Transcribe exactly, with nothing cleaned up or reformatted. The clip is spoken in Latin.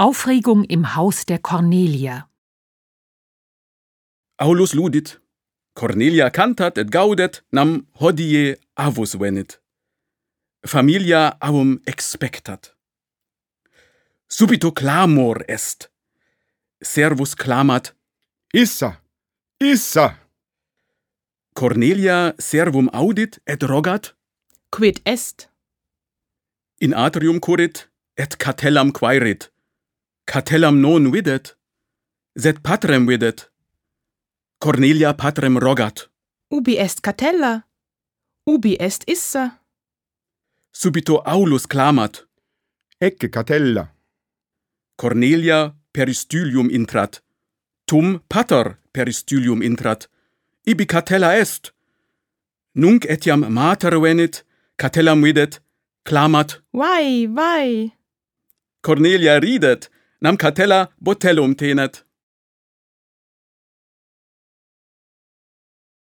Aufregung im Haus der Cornelia. Aulus ludit. Cornelia cantat et gaudet nam hodie avus venit. Familia avum expectat. Subito clamor est. Servus clamat: Issa, issa. Cornelia servum audit et rogat. Quid est? In atrium currit et catellam quaerit. Catellam non videt, sed patrem videt. Cornelia patrem rogat. Ubi est Catella? Ubi est issa? Subito Aulus clamat. Ecce Catella. Cornelia peristylium intrat. Tum pater peristylium intrat. Ibi Catella est. Nunc etiam mater venit, Catellam videt, clamat. Vai, vai. Cornelia ridet, nam Catella botellum tenet.